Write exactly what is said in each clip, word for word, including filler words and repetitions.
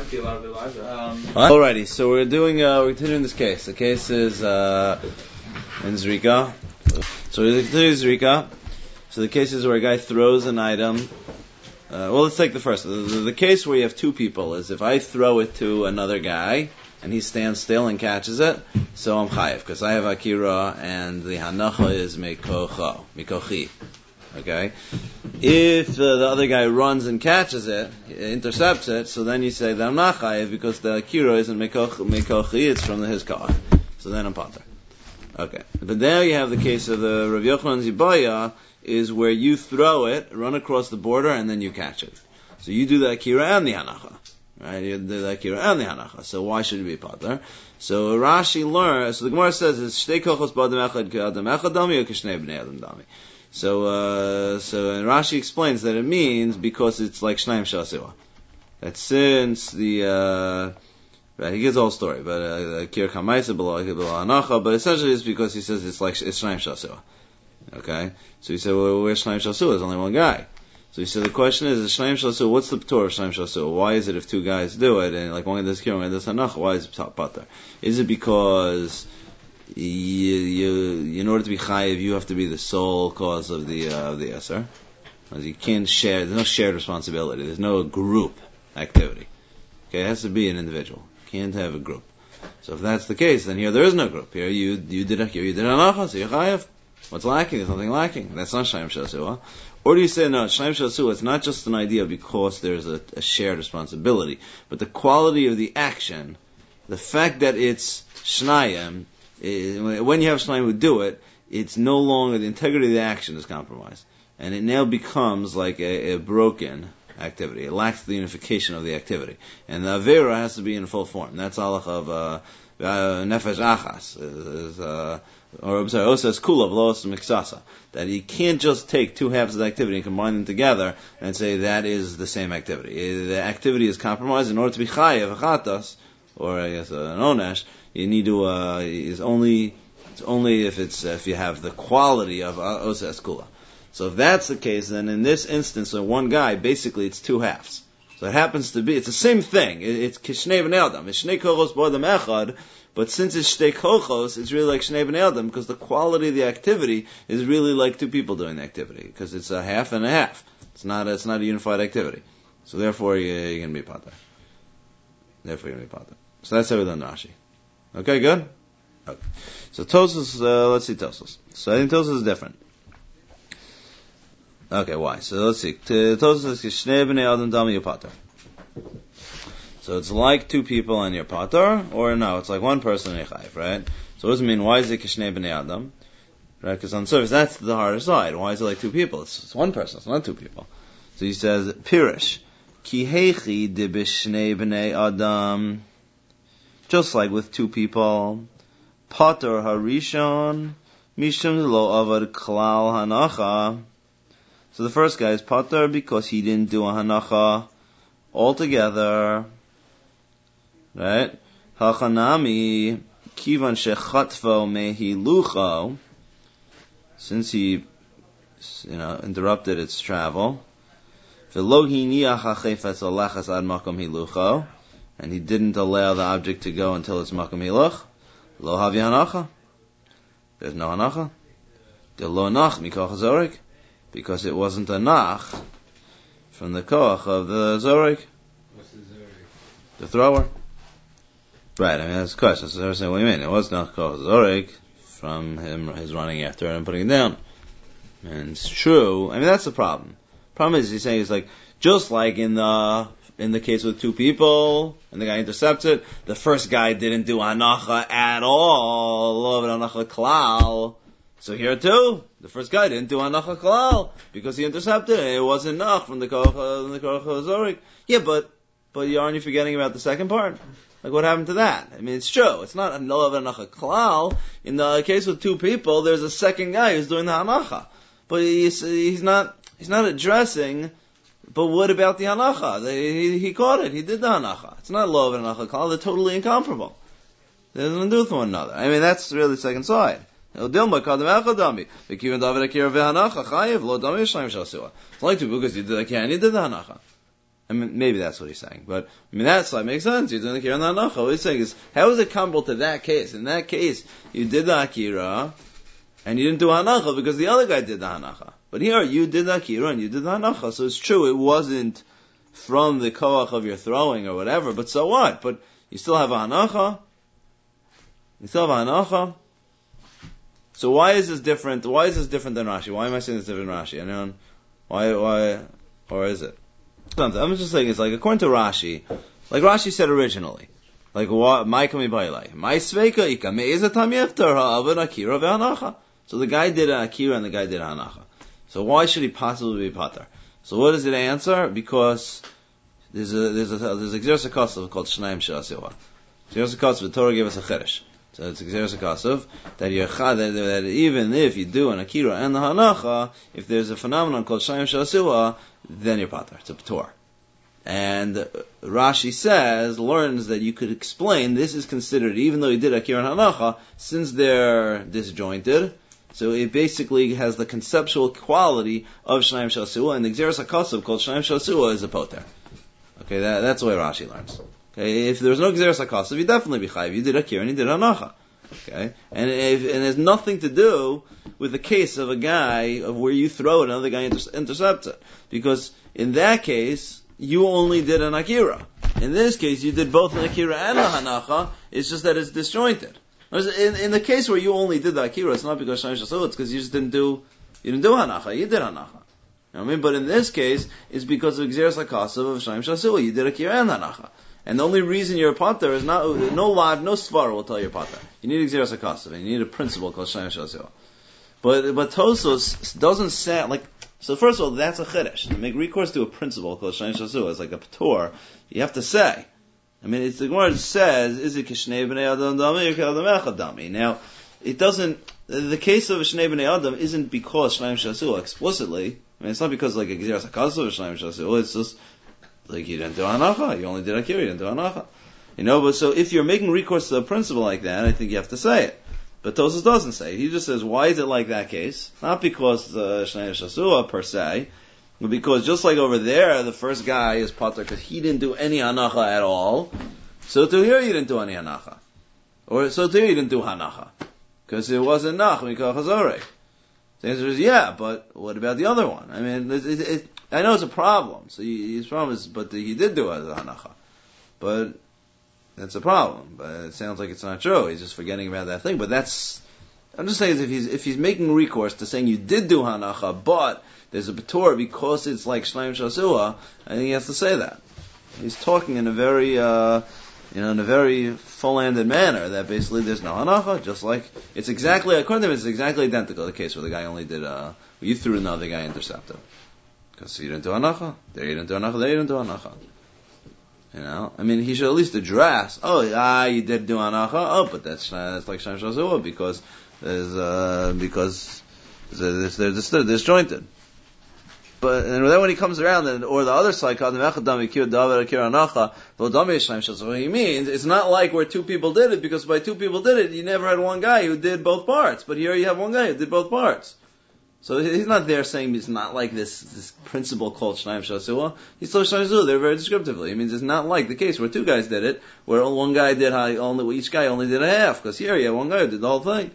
Alrighty, so we're doing, uh, we're continuing this case. The case is, uh, in Zrika. So we're continuing Zrika. So the case is where a guy throws an item. Uh, well, let's take the first. The, the, the case where you have two people is if I throw it to another guy, and he stands still and catches it, so I'm chayiv, because I have akira, and the hanacha is mikocho, mikochi. Okay? If uh, the other guy runs and catches it, intercepts it, so then you say that I'm not chayiv, because the akira isn't mikochi, it's from the his car. So then I'm pater. Okay. But there you have the case of the Rav Yochanan Zibaya, is where you throw it, run across the border, and then you catch it. So you do the akira and the hanacha. Right, you do the akira and the hanacha. So why should it be pater? So Rashi learns. So the Gemara says it's shtei kochos b'adam echad k'adam echad dami or k'shnei b'nei adam dami. So uh, so and Rashi explains that it means because it's like shnaim shasua. That since the uh, right, he gives the whole story, but akira kamaisa below below hanacha. But essentially it's because he says it's like it's shnaim shasua. Okay, so he said, well, where's shnaim shasua? There's only one guy. So he said, the question is, Shnaim Shasua, what's the Torah of Shnaim Shasua? Why is it if two guys do it, and like one guy does Kira, one guy does Hanacha, why is it Pater? Is it because you, you, in order to be Chayiv, you have to be the sole cause of the uh, of the Eser? You can't share, there's no shared responsibility, there's no group activity. Okay, it has to be an individual. You can't have a group. So if that's the case, then here there is no group. Here you you did Akira, you did Hanacha, so you're Chayiv. What's lacking? There's nothing lacking. That's not Shnaim Shasua. Or do you say, no, Shnaim Shasua, it's not just an idea because there's a, a shared responsibility, but the quality of the action, the fact that it's Shnayim, when you have Shnayim who do it, it's no longer, the integrity of the action is compromised. And it now becomes like a, a broken activity. It lacks the unification of the activity. And the Avera has to be in full form. That's halach of uh, Nefesh Achas. Is, uh, or I'm sorry, Osas Kulav, Loos Miksasa. That you can't just take two halves of the activity and combine them together and say that is the same activity. The activity is compromised. In order to be chayav, chatas, or I guess an onesh, you need to, uh, is only, it's only if it's, if you have the quality of Osas Kulav. So if that's the case, then in this instance, of one guy, basically it's two halves. So it happens to be, it's the same thing. It's kishnei b'nei adam. It's shnei kochos b'adam echad, but since it's shtei kochos, it's really like shnei b'nei adam, because the quality of the activity is really like two people doing the activity, because it's a half and a half. It's not, it's not a unified activity. So therefore, you're, you're going to be pater. Therefore, you're going to be pater. So that's how we learn Rashi. Okay, good? Okay. So Tosfos, uh, let's see Tosfos. So I think Tosfos is different. Okay, why? So let's see. Tosfos is shnei b'nei adam dami pater. So it's like two people and you're pater, or no, it's like one person and you're chayiv, right? So what does it mean? Why is it kishnei b'nei adam? Right? Because on the surface, that's the harder side. Why is it like two people? It's, it's one person, it's not two people. So he says, Pirish, ki heichi de b'shnei b'nei adam. Just like with two people, pater harishon, mishum lo avad klal hanacha. So the first guy is pater because he didn't do a hanacha altogether. Right? Hachanami kivan shechatvo mehilucho, since he, you know, interrupted its travel. Velohi niach hachefetz alachas ad makom hilucho, and he didn't allow the object to go until it's makom hiluch. Lo havi hanacha. There's no hanacha. De lo nach mikoch zorik, because it wasn't a nach from the koach of the zorik. What's the zorik? The thrower. Right, I mean, that's the question. So they're saying, what do you mean? It was not called Zorik from him, his running after it and putting it down. And it's true. I mean, that's the problem. Problem is, he's saying, it's like, just like in the, in the case with two people, and the guy intercepts it, the first guy didn't do hanacha at all, love it, hanacha klal. So here too, the first guy didn't do hanacha klal, because he intercepted it, it wasn't nach from the koach of the Zorik. Yeah, but, but aren't you forgetting about the second part? Like, what happened to that? I mean, it's true. It's not a no hanacha klal. In the case with two people, there's a second guy who's doing the hanacha. But he's, he's not, he's not addressing, but what about the hanacha? He, he caught it. He did the hanacha. It's not lo hanacha klal. They're totally incomparable. They have nothing to do with one another. I mean, that's really the second side. It's like two because he did the akira and he did the hanacha. I mean, maybe that's what he's saying, but I mean that's like makes sense. You're doing the Akira and the Hanacha. What he's saying is, how is it comparable to that case? In that case, you did the Akira, and you didn't do Hanacha because the other guy did the Hanacha. But here, you did the Akira and you did the Hanacha. So it's true, it wasn't from the koach of your throwing or whatever, but so what? But you still have a Hanacha. You still have a Hanacha. So why is this different? Why is this different than Rashi? Why am I saying this different than Rashi? Anyone? Why, why, or is it? I'm just saying, it's like, according to Rashi, like Rashi said originally, like, what, my kami bailai, my sveika ika, me'ezatam yeftar ha'avan akira ve'anacha. So the guy did an akira and the guy did an hanacha. So why should he possibly be pater? So what does it answer? Because there's a, there's a, there's a Gzeras HaKosov called Shnayim She'asiwa. Gzeras HaKosov, the Torah gave us a cheresh. So it's Gzeras HaKosov, that you're that, that even if you do an akira and the hanacha, if there's a phenomenon called Shnayim She'asiwa, then you're pater. It's a patur. And Rashi says, learns that you could explain this is considered, even though you did akira and hanacha, since they're disjointed, so it basically has the conceptual quality of Shnayim She'asiwa, and the Gzeras HaKosov called Shnayim She'asiwa is a poter. Okay, that, that's the way Rashi learns. Okay, if there's no Gzeras HaKosov, you definitely be chayiv. You did akira and you did hanacha. Okay, and if, and it has nothing to do with the case of a guy of where you throw it and another guy inter- intercepts it, because in that case you only did an akira. In this case, you did both an akira and a hanacha. It's just that it's disjointed. In, in the case where you only did the akira, it's not because Shnayim She'asiwa, it's because you just didn't do you didn't do hanacha. You did hanacha. You know what I mean? But in this case, it's because of Gzeras HaKosov of Shnayim She'asiwa. You did akira and hanacha. And the only reason you're a pater is not, no lad, no svar will tell you pater. You need Gzeras HaKosov, and you need a principle called Shnayim She'asiwa. But, but Tosos doesn't sound like, so first of all, that's a chiddush. To make recourse to a principle called Shnayim She'asiwa, it's like a patur, you have to say. I mean, it's the Gemara says, is it kishnei b'nei adam dami or k'adam echad dami? Now, it doesn't, the case of Shnei b'nei adam isn't because Shnayim She'asiwa explicitly. I mean, it's not because like a Gzeras HaKosov of Shnayim She'asiwa, it's just, like you didn't do hanacha, you only did akira, you didn't do hanacha. You know, but so if you're making recourse to a principle like that, I think you have to say it. But Tosfos doesn't say it. He just says, why is it like that case? Not because uh, Shnayim She'asiwa per se, but because just like over there, the first guy is pater because he didn't do any hanacha at all. So to here you didn't do any hanacha. Or so to here you didn't do hanacha. Because it wasn't nach, mikol chazorek. The answer is yeah, but what about the other one? I mean, it, it, it, I know it's a problem. So he, his problem is, but the, he did do it as a hanacha. But that's a problem. But it sounds like it's not true. He's just forgetting about that thing. But that's, I'm just saying, if he's if he's making recourse to saying you did do hanacha, but there's a patur because it's like Shnayim She'asiwa, I think he has to say that. He's talking in a very, uh, you know, in a very full-handed manner that basically there's no hanacha, just like it's exactly according to him, it's exactly identical to the case where the guy only did, uh, you threw and the other guy intercepted. Because you didn't do hanacha, there you didn't do hanacha, there you didn't do hanacha. You know, I mean, he should at least address, oh, ah, you did do hanacha, oh, but that's, uh, that's like Shnayim She'asiwa because there's, uh, because they're, they're, they're disjointed. But and then when he comes around, and, or the other side, what he means, it's not like where two people did it, because by two people did it, you never had one guy who did both parts. But here you have one guy who did both parts. So he's not there saying it's not like this this principle called Shnayim She'asiwa. He's told Shnayim She'asiwa there very descriptively. It means it's not like the case where two guys did it, where one guy did only, each guy only did a half. Because here you have one guy who did the whole thing.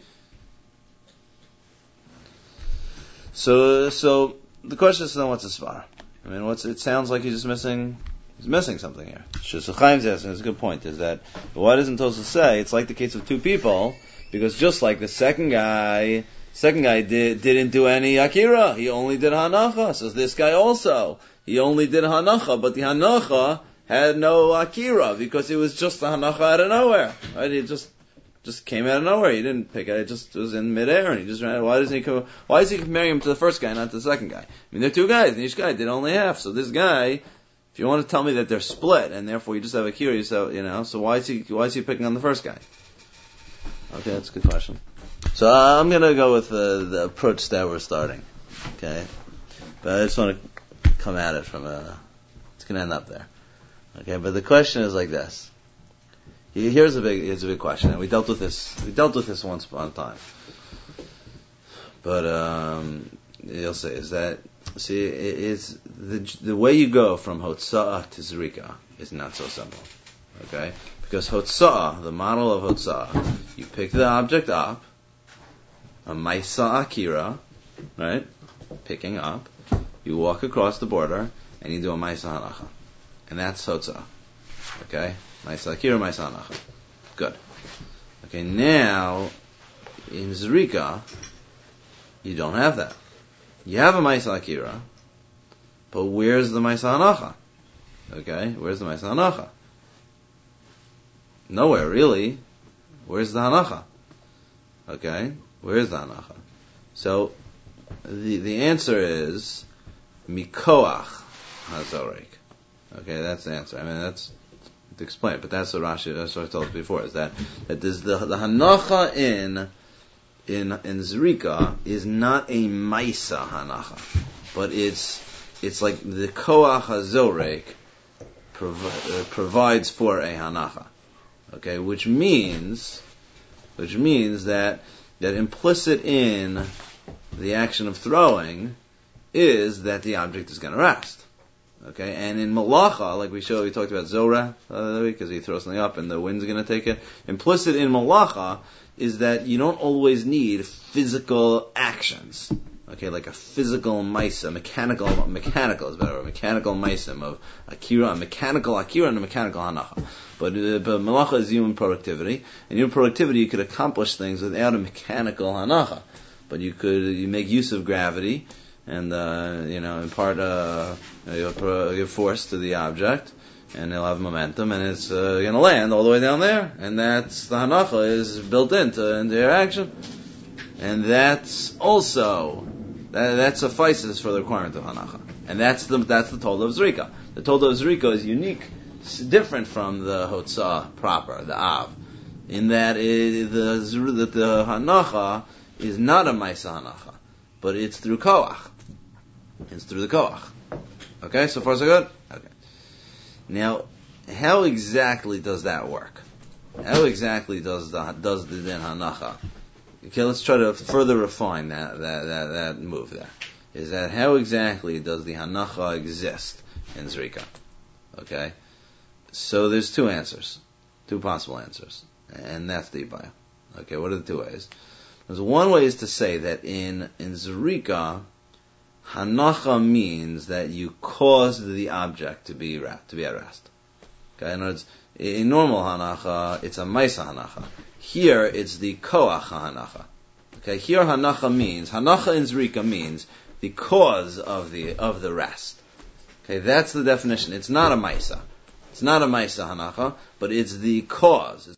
So, so, the question is then what's a svar? I mean, what's it sounds like he's just missing he's missing something here. So Chaim's asking, it's a good point, is that why doesn't Tosfos say it's like the case of two people, because just like the second guy second guy did didn't do any akira, he only did hanacha. So this guy also, he only did hanacha, but the hanacha had no akira because it was just the hanacha out of nowhere. Right? It just Just came out of nowhere. He didn't pick it. It just was in midair, and he just ran. Why doesn't he come? Why is he comparing him to the first guy, not to the second guy? I mean, they're two guys, and each guy did only half. So this guy, if you want to tell me that they're split, and therefore you just have a curious, so you know, so why is he? Why is he picking on the first guy? Okay, that's a good question. So uh, I'm gonna go with uh, the approach that we're starting. Okay, but I just want to come at it from a. It's gonna end up there. Okay, but the question is like this. Here's a big, here's a big question, and we dealt with this, we dealt with this once upon a time. But, um, you'll see, is that, see, it is the the way you go from Hotza'ah to Zrika is not so simple. Okay, because Hotza'ah, the model of Hotza'ah, you pick the object up, a Maisa Akira, right? Picking up, you walk across the border, and you do a Maisa Hanacha, and that's Hotza'ah. Okay, Maisa Akira, Maisa Hanacha. Good. Okay, now in Zrika, you don't have that. You have a Maisa Akira, but where's the Maisa Hanacha? Okay, where's the Maisa Hanacha? Nowhere, really. Where's the Hanacha? Okay, where's the Hanacha? So, the the answer is Mikoach HaZorek. Okay, that's the answer. I mean, that's to explain it, but that's what Rashi, that's what I told you before, is that, that there's the, the Hanacha in in in Zrika is not a Maisa Hanacha, but it's it's like the Koach HaZorek provi- uh, provides for a Hanacha. Okay, which means which means that that implicit in the action of throwing is that the object is going to rest. Okay, and in Malacha, like we showed, we talked about Zorah the other week, because he throws something up and the wind's going to take it. Implicit in Malacha is that you don't always need physical actions. Okay, like a physical maisa, mechanical, mechanical is better, a mechanical maisim of akira, a mechanical akira and a mechanical hanacha. But, uh, but malacha is human productivity, and human productivity you could accomplish things without a mechanical hanacha. But you could, you make use of gravity, and, uh, you know, impart, uh, you give force to the object, and it'll have momentum, and it's, uh, gonna land all the way down there, and that's, the hanacha is built into, into your action. And that's also, that, that suffices for the requirement of hanacha. And that's the, that's the Tolda of Zrika. The Tolda of Zrika is unique, it's different from the Hotzah proper, the Av, in that it, the, the, the hanacha is not a Maisa hanacha, but it's through Koach. It's through the Koach. Okay, so far so good? Okay. Now, how exactly does that work? How exactly does the, does the din hanacha? Okay, let's try to further refine that, that, that, that move there. Is that how exactly does the hanacha exist in Zrika? Okay? So there's two answers. Two possible answers. And that's the Ibaya. Okay, what are the two ways? There's one way is to say that in, in Zrika, hanacha means that you caused the object to be, to be at rest. Okay, in other words, in normal hanacha, it's a maisa hanacha. Here, it's the koach hanacha. Okay, here hanacha means, hanacha in Zrika means the cause of the, of the rest. Okay, that's the definition. It's not a maisa. It's not a maisa hanacha, but it's the cause.